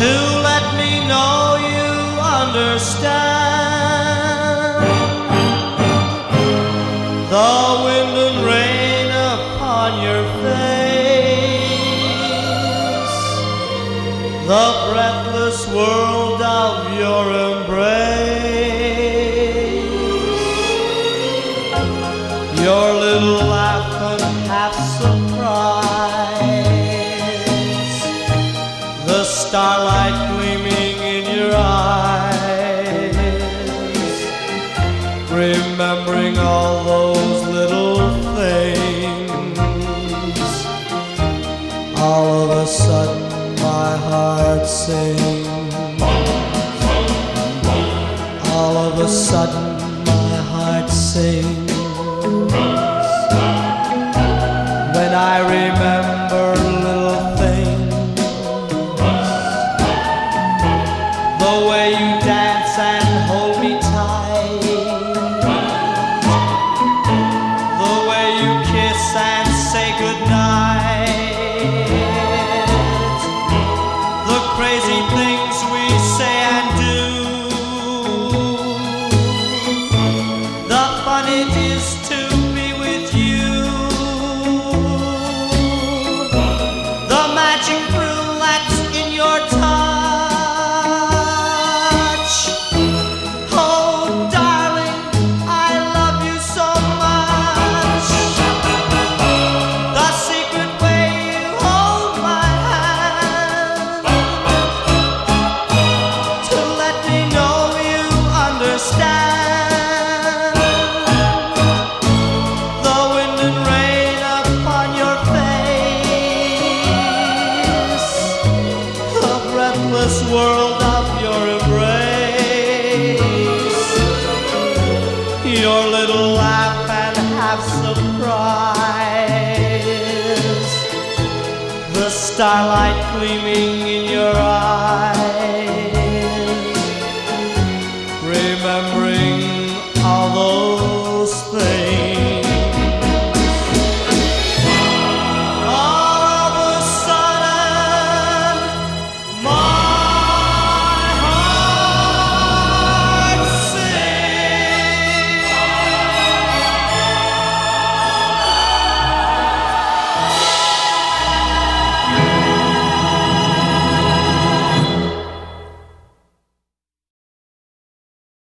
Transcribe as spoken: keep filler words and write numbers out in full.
to let me know you understand. The wind and rain upon your face, the breathless world of your embrace, your little laugh and half surprise, the starlight gleaming in your eyes, remembering all those little things. All of a sudden my heart sings. All of a sudden my heart sings when I remember little things. The way you dance and hold me tight, the way you kiss and say goodnight, the crazy things we say and do, the fun it is to be with you, the magic thrill that's in your touch. Oh, darling, I love you so much. The secret way you hold my hand, to let me know you understand. The wind and rain upon your face, the breathless world of your embrace, your little laugh and half surprise, the starlight gleaming in your eyes.